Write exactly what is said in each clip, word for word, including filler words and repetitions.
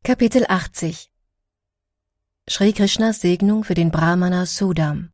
Kapitel achtzig Shri Krishnas Segnung für den Brahmana Sudam.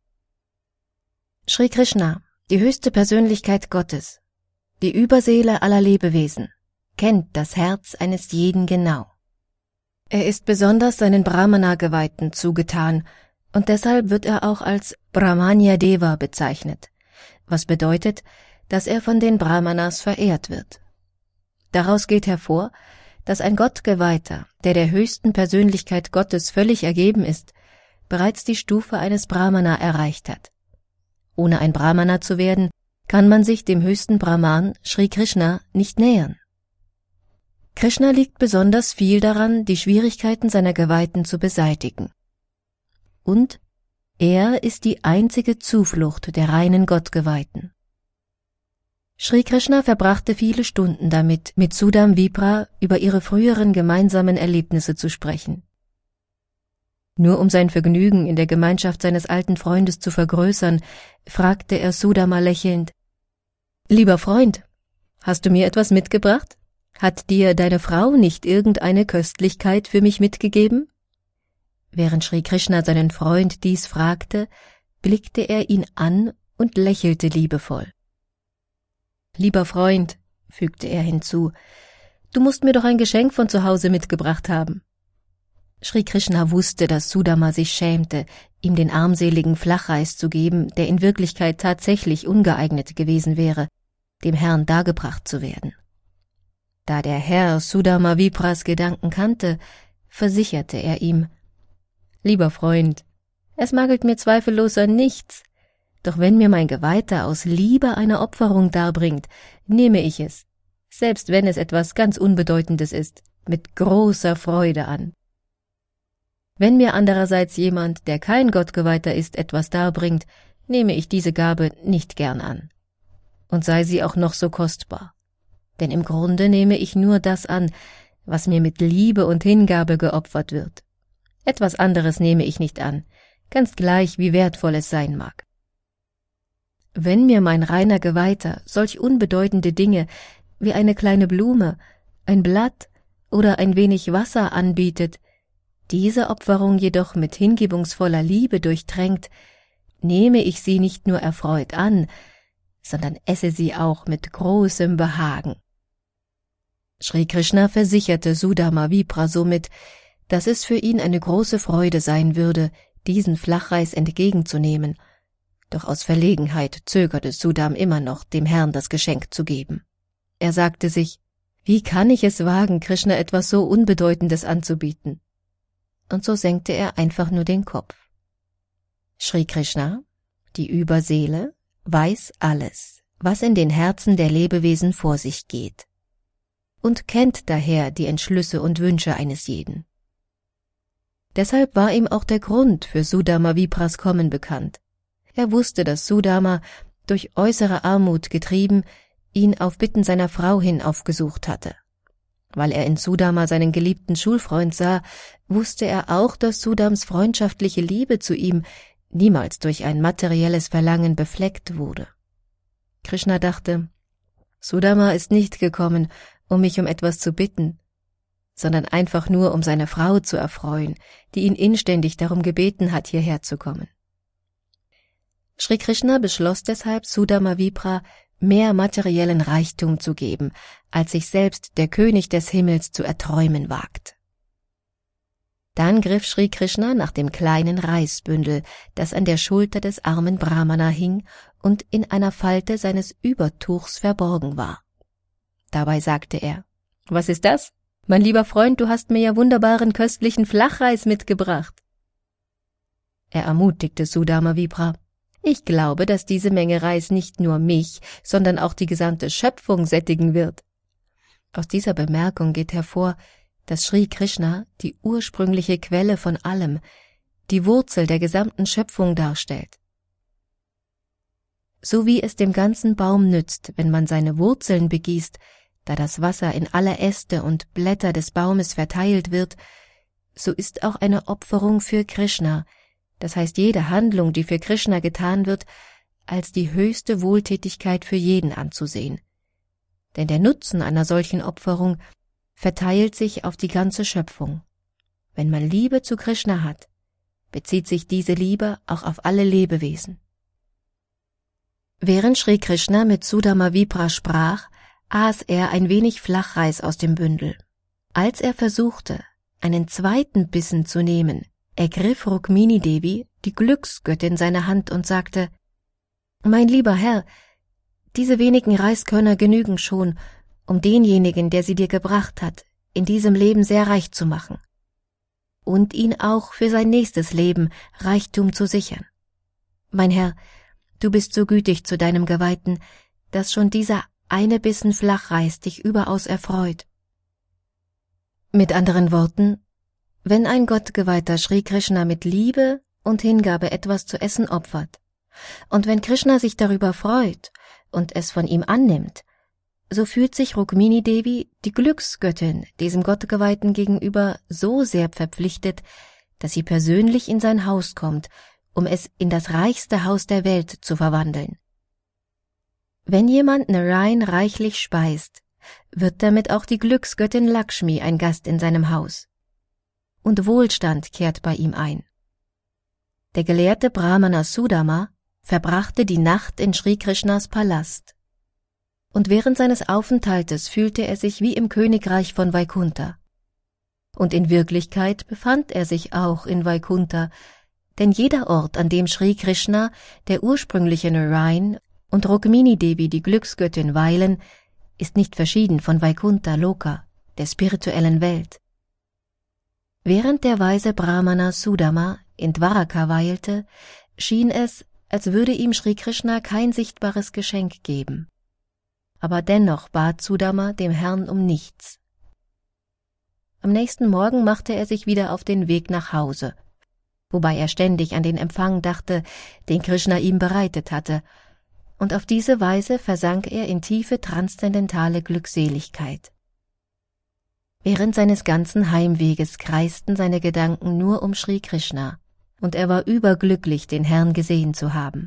Shri Krishna, die höchste Persönlichkeit Gottes, die Überseele aller Lebewesen, kennt das Herz eines jeden genau. Er ist besonders seinen Brahmana-Geweihten zugetan und deshalb wird er auch als Brahmanya Deva bezeichnet, was bedeutet, dass er von den Brahmanas verehrt wird. Daraus geht hervor, dass ein Gottgeweihter, der der höchsten Persönlichkeit Gottes völlig ergeben ist, bereits die Stufe eines Brahmana erreicht hat. Ohne ein Brahmana zu werden, kann man sich dem höchsten Brahman, Shri Krishna, nicht nähern. Krishna liegt besonders viel daran, die Schwierigkeiten seiner Geweihten zu beseitigen. Und er ist die einzige Zuflucht der reinen Gottgeweihten. Shri Krishna verbrachte viele Stunden damit, mit Sudam Vipra über ihre früheren gemeinsamen Erlebnisse zu sprechen. Nur um sein Vergnügen in der Gemeinschaft seines alten Freundes zu vergrößern, fragte er Sudama lächelnd: »Lieber Freund, hast du mir etwas mitgebracht? Hat dir deine Frau nicht irgendeine Köstlichkeit für mich mitgegeben?« Während Shri Krishna seinen Freund dies fragte, blickte er ihn an und lächelte liebevoll. »Lieber Freund«, fügte er hinzu, »du musst mir doch ein Geschenk von zu Hause mitgebracht haben.« Shri Krishna wusste, dass Sudama sich schämte, ihm den armseligen Flachreis zu geben, der in Wirklichkeit tatsächlich ungeeignet gewesen wäre, dem Herrn dargebracht zu werden. Da der Herr Sudama Vipras Gedanken kannte, versicherte er ihm: »Lieber Freund, es mangelt mir zweifellos an nichts. Doch wenn mir mein Geweihter aus Liebe eine Opferung darbringt, nehme ich es, selbst wenn es etwas ganz Unbedeutendes ist, mit großer Freude an. Wenn mir andererseits jemand, der kein Gottgeweihter ist, etwas darbringt, nehme ich diese Gabe nicht gern an. Und sei sie auch noch so kostbar. Denn im Grunde nehme ich nur das an, was mir mit Liebe und Hingabe geopfert wird. Etwas anderes nehme ich nicht an, ganz gleich wie wertvoll es sein mag. Wenn mir mein reiner Geweihter solch unbedeutende Dinge wie eine kleine Blume, ein Blatt oder ein wenig Wasser anbietet, diese Opferung jedoch mit hingebungsvoller Liebe durchtränkt, nehme ich sie nicht nur erfreut an, sondern esse sie auch mit großem Behagen.« Shri Krishna versicherte Sudama Vipra somit, dass es für ihn eine große Freude sein würde, diesen Flachreis entgegenzunehmen, doch aus Verlegenheit zögerte Sudam immer noch, dem Herrn das Geschenk zu geben. Er sagte sich: »Wie kann ich es wagen, Krishna etwas so Unbedeutendes anzubieten?« Und so senkte er einfach nur den Kopf. Shri Krishna, die Überseele, weiß alles, was in den Herzen der Lebewesen vor sich geht, und kennt daher die Entschlüsse und Wünsche eines jeden. Deshalb war ihm auch der Grund für Sudama Vipras Kommen bekannt. Er wusste, dass Sudama, durch äußere Armut getrieben, ihn auf Bitten seiner Frau hin aufgesucht hatte. Weil er in Sudama seinen geliebten Schulfreund sah, wusste er auch, dass Sudams freundschaftliche Liebe zu ihm niemals durch ein materielles Verlangen befleckt wurde. Krishna dachte: Sudama ist nicht gekommen, um mich um etwas zu bitten, sondern einfach nur, um seine Frau zu erfreuen, die ihn inständig darum gebeten hat, hierher zu kommen. Shri Krishna beschloss deshalb, Sudama Vipra mehr materiellen Reichtum zu geben, als sich selbst der König des Himmels zu erträumen wagt. Dann griff Shri Krishna nach dem kleinen Reisbündel, das an der Schulter des armen Brahmana hing und in einer Falte seines Übertuchs verborgen war. Dabei sagte er: »Was ist das? Mein lieber Freund, du hast mir ja wunderbaren köstlichen Flachreis mitgebracht.« Er ermutigte Sudama Vipra: »Ich glaube, dass diese Menge Reis nicht nur mich, sondern auch die gesamte Schöpfung sättigen wird.« Aus dieser Bemerkung geht hervor, dass Shri Krishna die ursprüngliche Quelle von allem, die Wurzel der gesamten Schöpfung darstellt. So wie es dem ganzen Baum nützt, wenn man seine Wurzeln begießt, da das Wasser in alle Äste und Blätter des Baumes verteilt wird, so ist auch eine Opferung für Krishna, das heißt jede Handlung, die für Krishna getan wird, als die höchste Wohltätigkeit für jeden anzusehen. Denn der Nutzen einer solchen Opferung verteilt sich auf die ganze Schöpfung Wenn man Liebe zu Krishna hat, bezieht sich diese Liebe auch auf alle Lebewesen. Während Sri Krishna mit Sudama Vipra sprach, aß er ein wenig Flachreis aus dem Bündel. Als er versuchte, einen zweiten Bissen zu nehmen, ergriff Rukmini Devi, die Glücksgöttin, seine Hand und sagte: »Mein lieber Herr, diese wenigen Reiskörner genügen schon, um denjenigen, der sie dir gebracht hat, in diesem Leben sehr reich zu machen und ihn auch für sein nächstes Leben Reichtum zu sichern. Mein Herr, du bist so gütig zu deinem Geweihten, dass schon dieser eine Bissen Flachreis dich überaus erfreut.« Mit anderen Worten, wenn ein Gottgeweihter Sri Krishna mit Liebe und Hingabe etwas zu essen opfert, und wenn Krishna sich darüber freut und es von ihm annimmt, so fühlt sich Rukmini Devi, die Glücksgöttin, diesem Gottgeweihten gegenüber so sehr verpflichtet, dass sie persönlich in sein Haus kommt, um es in das reichste Haus der Welt zu verwandeln. Wenn jemand Narayan reichlich speist, wird damit auch die Glücksgöttin Lakshmi ein Gast in seinem Haus. Und Wohlstand kehrt bei ihm ein. Der gelehrte Brahmana Sudama verbrachte die Nacht in Sri Krishnas Palast. Und während seines Aufenthaltes fühlte er sich wie im Königreich von Vaikuntha. Und in Wirklichkeit befand er sich auch in Vaikuntha, denn jeder Ort, an dem Sri Krishna, der ursprüngliche Narayan, und Rukmini Devi, die Glücksgöttin, weilen, ist nicht verschieden von Vaikuntha Loka, der spirituellen Welt. Während der weise Brahmana Sudama in Dwaraka weilte, schien es, als würde ihm Sri Krishna kein sichtbares Geschenk geben. Aber dennoch bat Sudama dem Herrn um nichts. Am nächsten Morgen machte er sich wieder auf den Weg nach Hause, wobei er ständig an den Empfang dachte, den Krishna ihm bereitet hatte, und auf diese Weise versank er in tiefe transzendentale Glückseligkeit. Während seines ganzen Heimweges kreisten seine Gedanken nur um Sri Krishna, und er war überglücklich, den Herrn gesehen zu haben.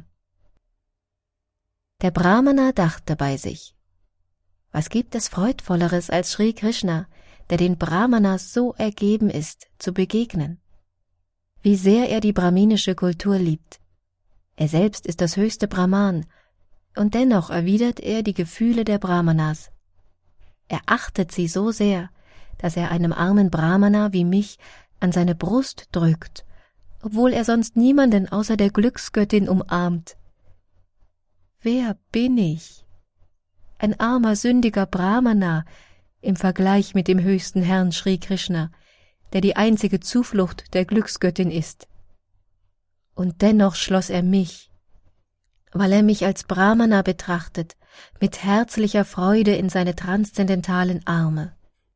Der Brahmana dachte bei sich: Was gibt es Freudvolleres als Sri Krishna, der den Brahmanas so ergeben ist, zu begegnen? Wie sehr er die brahminische Kultur liebt. Er selbst ist das höchste Brahman, und dennoch erwidert er die Gefühle der Brahmanas. Er achtet sie so sehr, dass er einem armen Brahmana wie mich an seine Brust drückt, obwohl er sonst niemanden außer der Glücksgöttin umarmt. Wer bin ich? Ein armer, sündiger Brahmana im Vergleich mit dem höchsten Herrn Sri Krishna, der die einzige Zuflucht der Glücksgöttin ist. Und dennoch schloss er mich, weil er mich als Brahmana betrachtet, mit herzlicher Freude in seine transzendentalen Arme.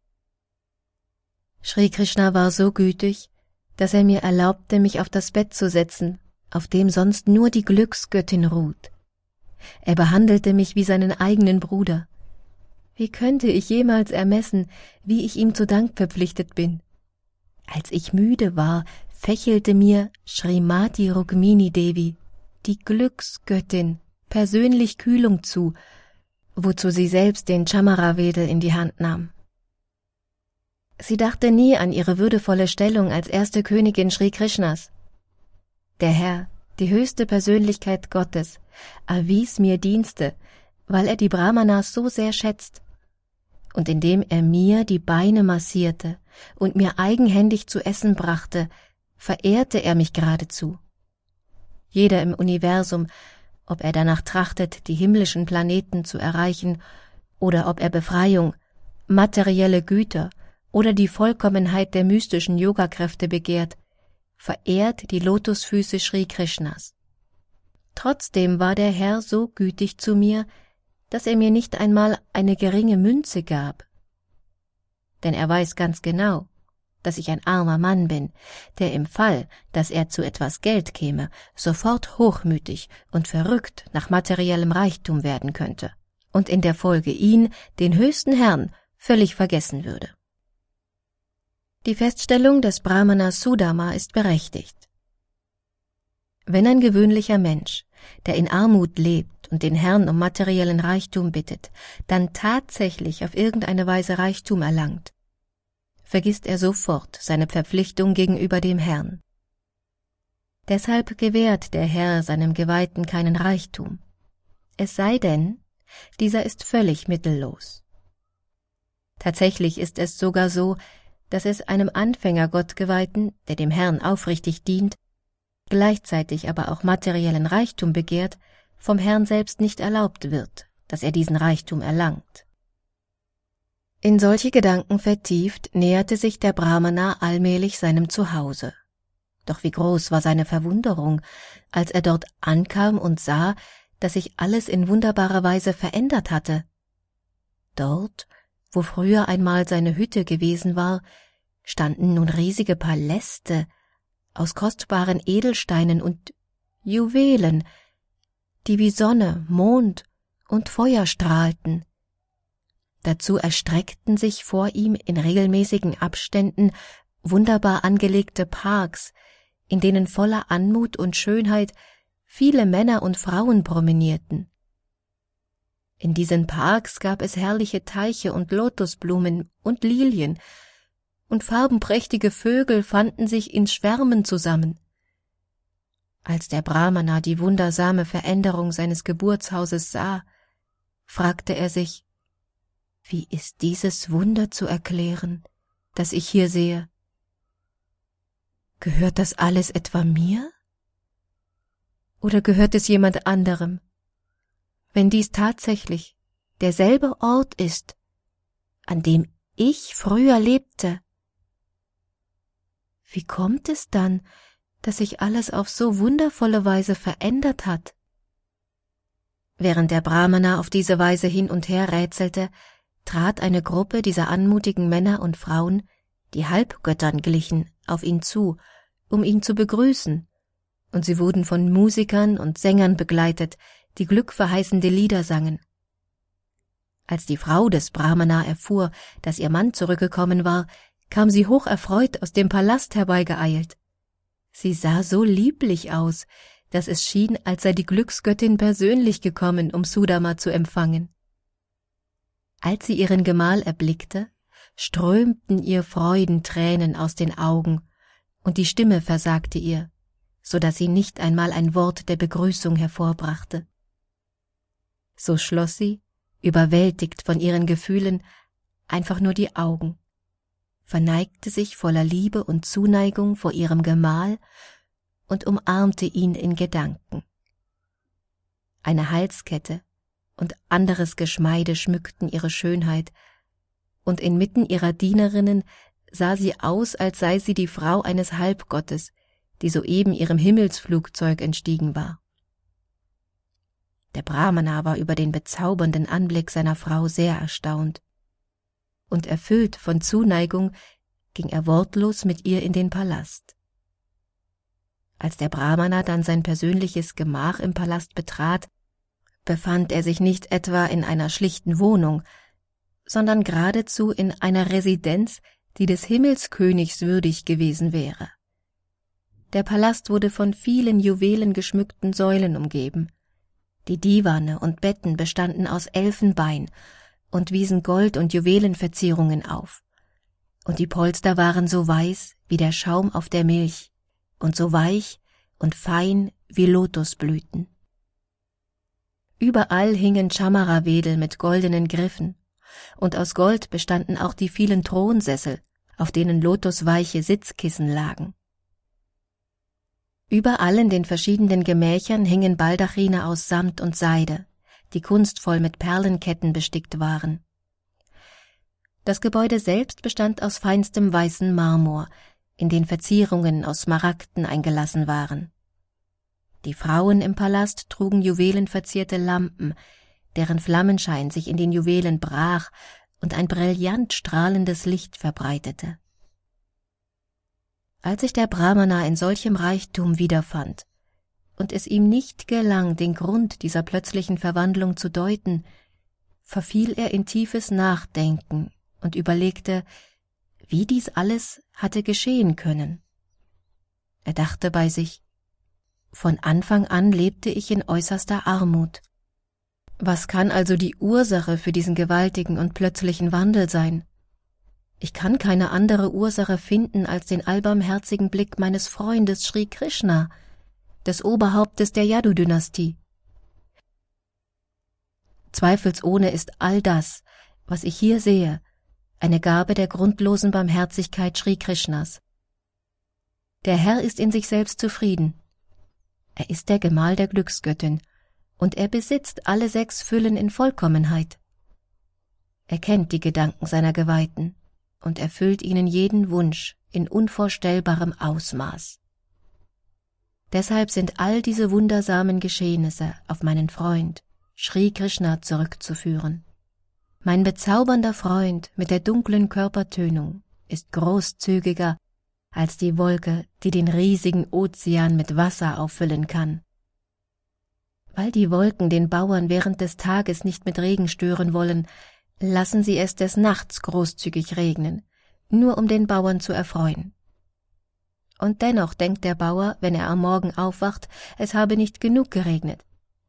Sri Krishna war so gütig, dass er mir erlaubte, mich auf das Bett zu setzen, auf dem sonst nur die Glücksgöttin ruht. Er behandelte mich wie seinen eigenen Bruder. Wie könnte ich jemals ermessen, wie ich ihm zu Dank verpflichtet bin? Als ich müde war, fächelte mir Srimati Rukmini Devi, die Glücksgöttin, persönlich Kühlung zu, wozu sie selbst den Chamara-Wedel in die Hand nahm. Sie dachte nie an ihre würdevolle Stellung als erste Königin Sri Krishnas. Der Herr, die höchste Persönlichkeit Gottes, erwies mir Dienste, weil er die Brahmanas so sehr schätzt. Und indem er mir die Beine massierte und mir eigenhändig zu essen brachte, verehrte er mich geradezu. Jeder im Universum, ob er danach trachtet, die himmlischen Planeten zu erreichen, oder ob er Befreiung, materielle Güter oder die Vollkommenheit der mystischen Yogakräfte begehrt, verehrt die Lotusfüße Sri Krishnas. Trotzdem war der Herr so gütig zu mir, dass er mir nicht einmal eine geringe Münze gab. Denn er weiß ganz genau, dass ich ein armer Mann bin, der im Fall, dass er zu etwas Geld käme, sofort hochmütig und verrückt nach materiellem Reichtum werden könnte und in der Folge ihn, den höchsten Herrn, völlig vergessen würde. Die Feststellung des Brahmana Sudama ist berechtigt. Wenn ein gewöhnlicher Mensch, der in Armut lebt und den Herrn um materiellen Reichtum bittet, dann tatsächlich auf irgendeine Weise Reichtum erlangt, vergisst er sofort seine Verpflichtung gegenüber dem Herrn. Deshalb gewährt der Herr seinem Geweihten keinen Reichtum, es sei denn, dieser ist völlig mittellos. Tatsächlich ist es sogar so, dass es einem Anfänger-Gottgeweihten, der dem Herrn aufrichtig dient, gleichzeitig aber auch materiellen Reichtum begehrt, vom Herrn selbst nicht erlaubt wird, dass er diesen Reichtum erlangt. In solche Gedanken vertieft, näherte sich der Brahmana allmählich seinem Zuhause. Doch wie groß war seine Verwunderung, als er dort ankam und sah, dass sich alles in wunderbarer Weise verändert hatte. Dort, wo früher einmal seine Hütte gewesen war, standen nun riesige Paläste aus kostbaren Edelsteinen und Juwelen, die wie Sonne, Mond und Feuer strahlten. Dazu erstreckten sich vor ihm in regelmäßigen Abständen wunderbar angelegte Parks, in denen voller Anmut und Schönheit viele Männer und Frauen promenierten. In diesen Parks gab es herrliche Teiche und Lotusblumen und Lilien, und farbenprächtige Vögel fanden sich in Schwärmen zusammen. Als der Brahmana die wundersame Veränderung seines Geburtshauses sah, fragte er sich, wie ist dieses Wunder zu erklären, das ich hier sehe? Gehört das alles etwa mir? Oder gehört es jemand anderem? Wenn dies tatsächlich derselbe Ort ist, an dem ich früher lebte, wie kommt es dann, dass sich alles auf so wundervolle Weise verändert hat? Während der Brahmana auf diese Weise hin und her rätselte, trat eine Gruppe dieser anmutigen Männer und Frauen, die Halbgöttern glichen, auf ihn zu, um ihn zu begrüßen, und sie wurden von Musikern und Sängern begleitet, die glückverheißende Lieder sangen. Als die Frau des Brahmana erfuhr, dass ihr Mann zurückgekommen war, kam sie hocherfreut aus dem Palast herbeigeeilt. Sie sah so lieblich aus, dass es schien, als sei die Glücksgöttin persönlich gekommen, um Sudama zu empfangen. Als sie ihren Gemahl erblickte, strömten ihr Freudentränen aus den Augen, und die Stimme versagte ihr, so dass sie nicht einmal ein Wort der Begrüßung hervorbrachte. So schloss sie, überwältigt von ihren Gefühlen, einfach nur die Augen, verneigte sich voller Liebe und Zuneigung vor ihrem Gemahl und umarmte ihn in Gedanken. Eine Halskette und anderes Geschmeide schmückten ihre Schönheit, und inmitten ihrer Dienerinnen sah sie aus, als sei sie die Frau eines Halbgottes, die soeben ihrem Himmelsflugzeug entstiegen war. Der Brahmana war über den bezaubernden Anblick seiner Frau sehr erstaunt, und erfüllt von Zuneigung ging er wortlos mit ihr in den Palast. Als der Brahmana dann sein persönliches Gemach im Palast betrat, befand er sich nicht etwa in einer schlichten Wohnung, sondern geradezu in einer Residenz, die des Himmelskönigs würdig gewesen wäre. Der Palast wurde von vielen juwelengeschmückten Säulen umgeben. Die Diwane und Betten bestanden aus Elfenbein und wiesen Gold- und Juwelenverzierungen auf, und die Polster waren so weiß wie der Schaum auf der Milch und so weich und fein wie Lotusblüten. Überall hingen Chamara-Wedel mit goldenen Griffen, und aus Gold bestanden auch die vielen Thronsessel, auf denen lotusweiche Sitzkissen lagen. Überall in den verschiedenen Gemächern hingen Baldachine aus Samt und Seide, die kunstvoll mit Perlenketten bestickt waren. Das Gebäude selbst bestand aus feinstem weißen Marmor, in den Verzierungen aus Smaragden eingelassen waren. Die Frauen im Palast trugen juwelenverzierte Lampen, deren Flammenschein sich in den Juwelen brach und ein brillant strahlendes Licht verbreitete. Als sich der Brahmana in solchem Reichtum wiederfand und es ihm nicht gelang, den Grund dieser plötzlichen Verwandlung zu deuten, verfiel er in tiefes Nachdenken und überlegte, wie dies alles hatte geschehen können. Er dachte bei sich, von Anfang an lebte ich in äußerster Armut. Was kann also die Ursache für diesen gewaltigen und plötzlichen Wandel sein? Ich kann keine andere Ursache finden als den allbarmherzigen Blick meines Freundes Sri Krishna, des Oberhauptes der Yadu-Dynastie. Zweifelsohne ist all das, was ich hier sehe, eine Gabe der grundlosen Barmherzigkeit Sri Krishnas. Der Herr ist in sich selbst zufrieden. Er ist der Gemahl der Glücksgöttin, und er besitzt alle sechs Füllen in Vollkommenheit. Er kennt die Gedanken seiner Geweihten und erfüllt ihnen jeden Wunsch in unvorstellbarem Ausmaß. Deshalb sind all diese wundersamen Geschehnisse auf meinen Freund, Sri Krishna, zurückzuführen. Mein bezaubernder Freund mit der dunklen Körpertönung ist großzügiger als die Wolke, die den riesigen Ozean mit Wasser auffüllen kann. Weil die Wolken den Bauern während des Tages nicht mit Regen stören wollen, lassen sie es des Nachts großzügig regnen, nur um den Bauern zu erfreuen. Und dennoch denkt der Bauer, wenn er am Morgen aufwacht, es habe nicht genug geregnet.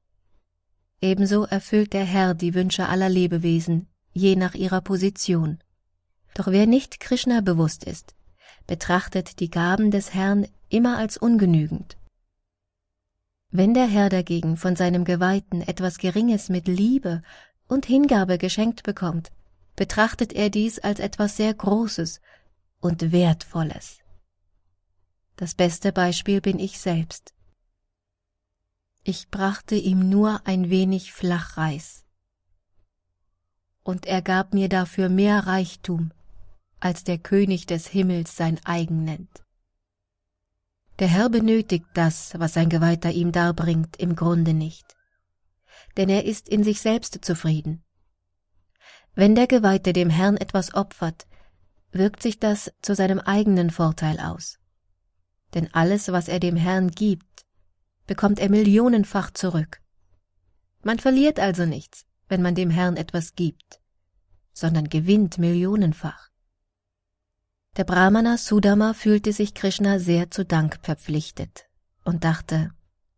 Ebenso erfüllt der Herr die Wünsche aller Lebewesen, je nach ihrer Position. Doch wer nicht Krishna bewusst ist, betrachtet die Gaben des Herrn immer als ungenügend. Wenn der Herr dagegen von seinem Geweihten etwas Geringes mit Liebe und Hingabe geschenkt bekommt, betrachtet er dies als etwas sehr Großes und Wertvolles. Das beste Beispiel bin ich selbst. Ich brachte ihm nur ein wenig Flachreis, und er gab mir dafür mehr Reichtum, als der König des Himmels sein eigen nennt. Der Herr benötigt das, was sein Geweihter ihm darbringt, im Grunde nicht, denn er ist in sich selbst zufrieden. Wenn der Geweihte dem Herrn etwas opfert, wirkt sich das zu seinem eigenen Vorteil aus. Denn alles, was er dem Herrn gibt, bekommt er millionenfach zurück. Man verliert also nichts, wenn man dem Herrn etwas gibt, sondern gewinnt millionenfach. Der Brahmana Sudama fühlte sich Krishna sehr zu Dank verpflichtet und dachte,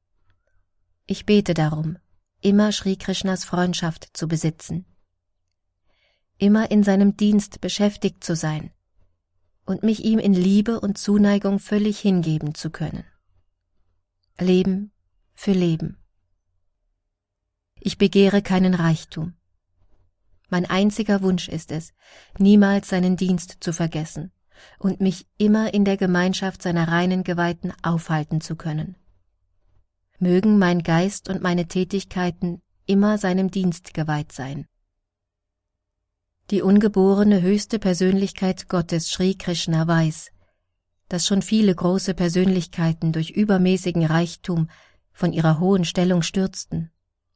ich bete darum, immer Sri Krishnas Freundschaft zu besitzen, immer in seinem Dienst beschäftigt zu sein und mich ihm in Liebe und Zuneigung völlig hingeben zu können. Leben für Leben. Ich begehre keinen Reichtum. Mein einziger Wunsch ist es, niemals seinen Dienst zu vergessen und mich immer in der Gemeinschaft seiner reinen Geweihten aufhalten zu können. Mögen mein Geist und meine Tätigkeiten immer seinem Dienst geweiht sein. Die ungeborene höchste Persönlichkeit Gottes Sri Krishna weiß, dass schon viele große Persönlichkeiten durch übermäßigen Reichtum von ihrer hohen Stellung stürzten.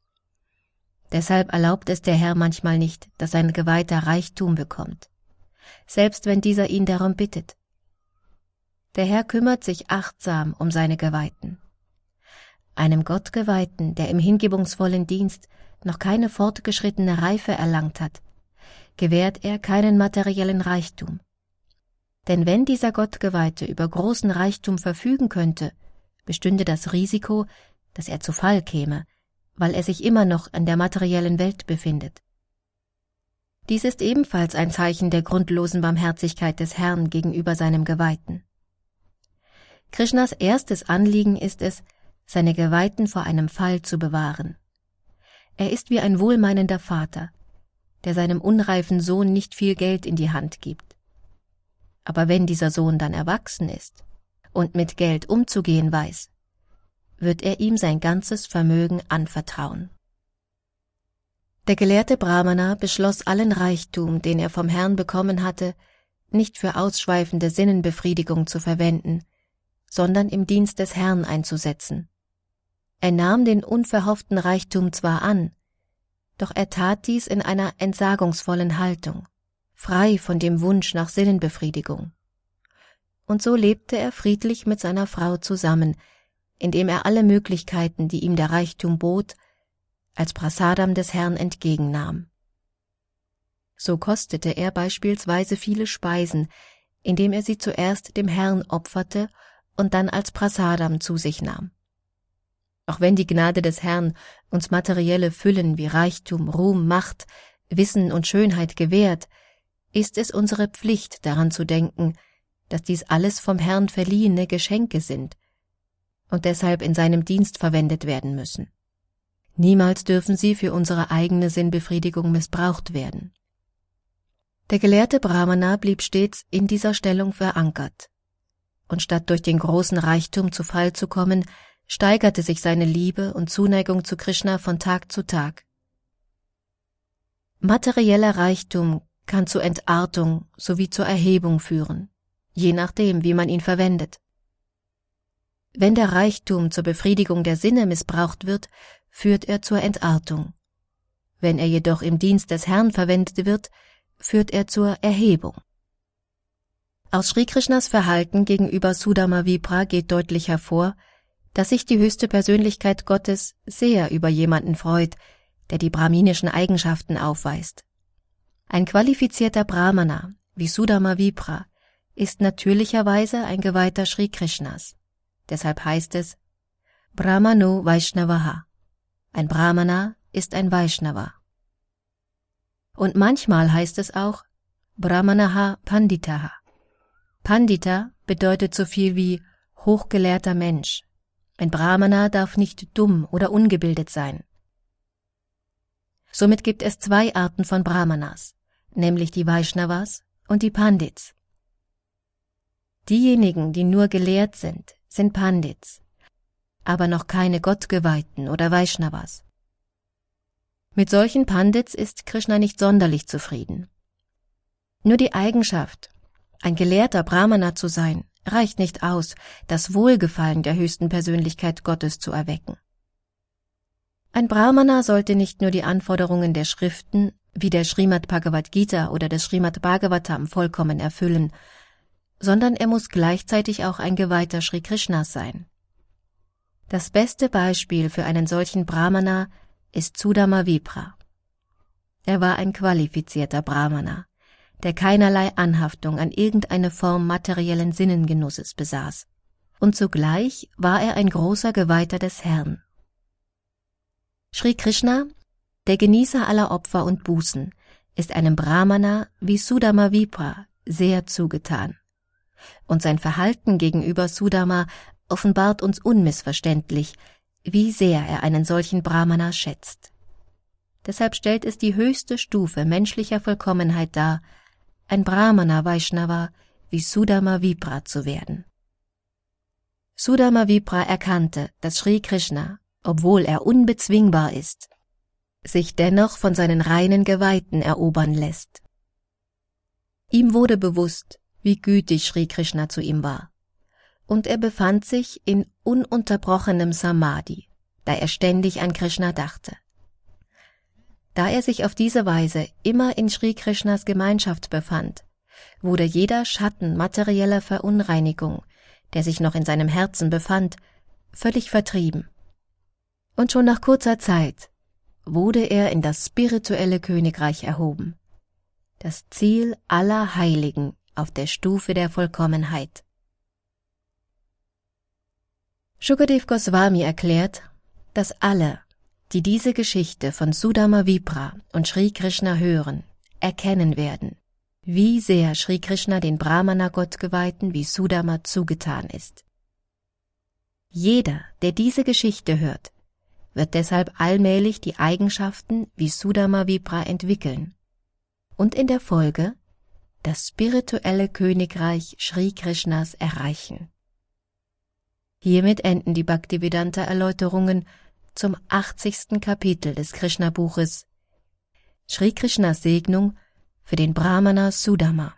Deshalb erlaubt es der Herr manchmal nicht, dass sein Geweihter Reichtum bekommt, selbst wenn dieser ihn darum bittet. Der Herr kümmert sich achtsam um seine Geweihten. Einem Gottgeweihten, der im hingebungsvollen Dienst noch keine fortgeschrittene Reife erlangt hat, gewährt er keinen materiellen Reichtum. Denn wenn dieser Gottgeweihte über großen Reichtum verfügen könnte, bestünde das Risiko, dass er zu Fall käme, weil er sich immer noch in der materiellen Welt befindet. Dies ist ebenfalls ein Zeichen der grundlosen Barmherzigkeit des Herrn gegenüber seinem Geweihten. Krishnas erstes Anliegen ist es, seine Geweihten vor einem Fall zu bewahren. Er ist wie ein wohlmeinender Vater, der seinem unreifen Sohn nicht viel Geld in die Hand gibt. Aber wenn dieser Sohn dann erwachsen ist und mit Geld umzugehen weiß, wird er ihm sein ganzes Vermögen anvertrauen. Der gelehrte Brahmana beschloss, allen Reichtum, den er vom Herrn bekommen hatte, nicht für ausschweifende Sinnenbefriedigung zu verwenden, sondern im Dienst des Herrn einzusetzen. Er nahm den unverhofften Reichtum zwar an, doch er tat dies in einer entsagungsvollen Haltung, frei von dem Wunsch nach Sinnenbefriedigung. Und so lebte er friedlich mit seiner Frau zusammen, indem er alle Möglichkeiten, die ihm der Reichtum bot, als Prasadam des Herrn entgegennahm. So kostete er beispielsweise viele Speisen, indem er sie zuerst dem Herrn opferte und dann als Prasadam zu sich nahm. Auch wenn die Gnade des Herrn uns materielle Füllen wie Reichtum, Ruhm, Macht, Wissen und Schönheit gewährt, ist es unsere Pflicht, daran zu denken, dass dies alles vom Herrn verliehene Geschenke sind und deshalb in seinem Dienst verwendet werden müssen. Niemals dürfen sie für unsere eigene Sinnbefriedigung missbraucht werden. Der gelehrte Brahmana blieb stets in dieser Stellung verankert, und statt durch den großen Reichtum zu Fall zu kommen, steigerte sich seine Liebe und Zuneigung zu Krishna von Tag zu Tag. Materieller Reichtum kann zu Entartung sowie zur Erhebung führen, je nachdem, wie man ihn verwendet. Wenn der Reichtum zur Befriedigung der Sinne missbraucht wird, führt er zur Entartung. Wenn er jedoch im Dienst des Herrn verwendet wird, führt er zur Erhebung. Aus Sri Krishnas Verhalten gegenüber Sudama Vipra geht deutlich hervor, dass sich die höchste Persönlichkeit Gottes sehr über jemanden freut, der die brahminischen Eigenschaften aufweist. Ein qualifizierter Brahmana wie Sudama Vipra ist natürlicherweise ein Geweihter Sri Krishnas. Deshalb heißt es Brahmano Vaishnavaha. Ein Brahmana ist ein Vaishnava. Und manchmal heißt es auch Brahmanaha Panditaha. Pandita bedeutet so viel wie hochgelehrter Mensch. Ein Brahmana darf nicht dumm oder ungebildet sein. Somit gibt es zwei Arten von Brahmanas, nämlich die Vaishnavas und die Pandits. Diejenigen, die nur gelehrt sind, sind Pandits, aber noch keine Gottgeweihten oder Vaishnavas. Mit solchen Pandits ist Krishna nicht sonderlich zufrieden. Nur die Eigenschaft, ein gelehrter Brahmana zu sein, reicht nicht aus, das Wohlgefallen der höchsten Persönlichkeit Gottes zu erwecken. Ein Brahmana sollte nicht nur die Anforderungen der Schriften, wie der Srimad Bhagavad Gita oder des Srimad Bhagavatam, vollkommen erfüllen, sondern er muss gleichzeitig auch ein Geweihter Sri Krishnas sein. Das beste Beispiel für einen solchen Brahmana ist Sudama Vipra. Er war ein qualifizierter Brahmana, der keinerlei Anhaftung an irgendeine Form materiellen Sinnengenusses besaß, und zugleich war er ein großer Geweihter des Herrn. Sri Krishna, der Genießer aller Opfer und Bußen, ist einem Brahmana wie Sudama Vipra sehr zugetan, und sein Verhalten gegenüber Sudama offenbart uns unmissverständlich, wie sehr er einen solchen Brahmana schätzt. Deshalb stellt es die höchste Stufe menschlicher Vollkommenheit dar, ein Brahmana Vaishnava wie Sudama Vipra zu werden. Sudama Vipra erkannte, dass Sri Krishna, obwohl er unbezwingbar ist, sich dennoch von seinen reinen Geweihten erobern lässt. Ihm wurde bewusst, wie gütig Sri Krishna zu ihm war, und er befand sich in ununterbrochenem Samadhi, da er ständig an Krishna dachte. Da er sich auf diese Weise immer in Sri Krishnas Gemeinschaft befand, wurde jeder Schatten materieller Verunreinigung, der sich noch in seinem Herzen befand, völlig vertrieben. Und schon nach kurzer Zeit wurde er in das spirituelle Königreich erhoben, das Ziel aller Heiligen auf der Stufe der Vollkommenheit. Shukadev Goswami erklärt, dass alle, die diese Geschichte von Sudama Vipra und Sri Krishna hören, erkennen werden, wie sehr Sri Krishna den Brahmana-Gottgeweihten wie Sudama zugetan ist. Jeder, der diese Geschichte hört, wird deshalb allmählich die Eigenschaften wie Sudama Vipra entwickeln und in der Folge das spirituelle Königreich Sri Krishnas erreichen. Hiermit enden die Bhaktivedanta-Erläuterungen zum achtzigsten Kapitel des Krishna-Buches Sri Krishnas Segnung für den Brahmana Sudama.